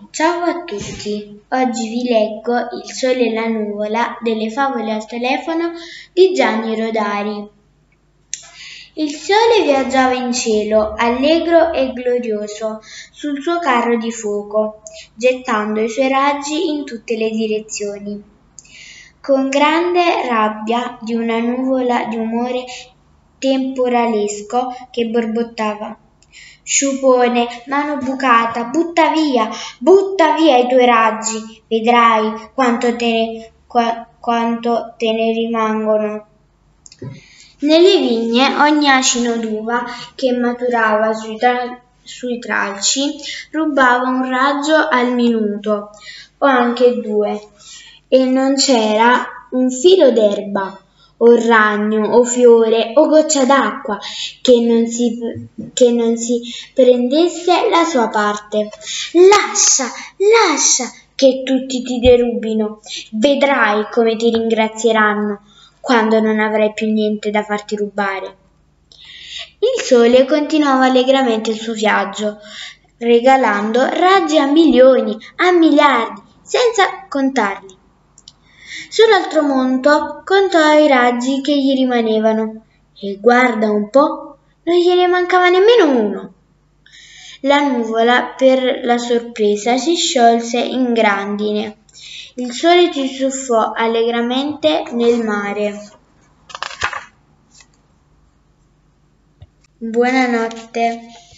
Ciao a tutti, oggi vi leggo Il sole e la nuvola delle favole al telefono di Gianni Rodari. Il sole viaggiava in cielo, allegro e glorioso, sul suo carro di fuoco, gettando i suoi raggi in tutte le direzioni. Con grande rabbia di una nuvola di umore temporalesco che borbottava. Sciupone, mano bucata, butta via i tuoi raggi, vedrai quanto te ne rimangono. Nelle vigne ogni acino d'uva che maturava sui tralci rubava un raggio al minuto, o anche due, e non c'era un filo d'erba, o ragno, o fiore, o goccia d'acqua che non si prendesse la sua parte. Lascia che tutti ti derubino, vedrai come ti ringrazieranno quando non avrai più niente da farti rubare. Il sole continuava allegramente il suo viaggio, regalando raggi a milioni, a miliardi, senza contarli. Sul tramonto contò i raggi che gli rimanevano e guarda un po', non gliene mancava nemmeno uno. La nuvola, per la sorpresa, si sciolse in grandine. Il sole ci tuffò allegramente nel mare. Buonanotte.